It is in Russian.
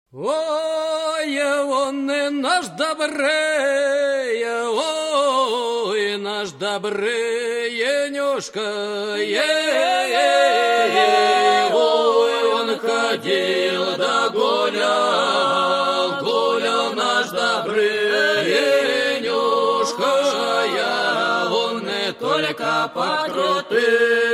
Ой, он и наш добрый, ой, наш добрый Енюшка, ой, он ходил да гулял, гулял наш добрый Енюшка, он не только покрутил,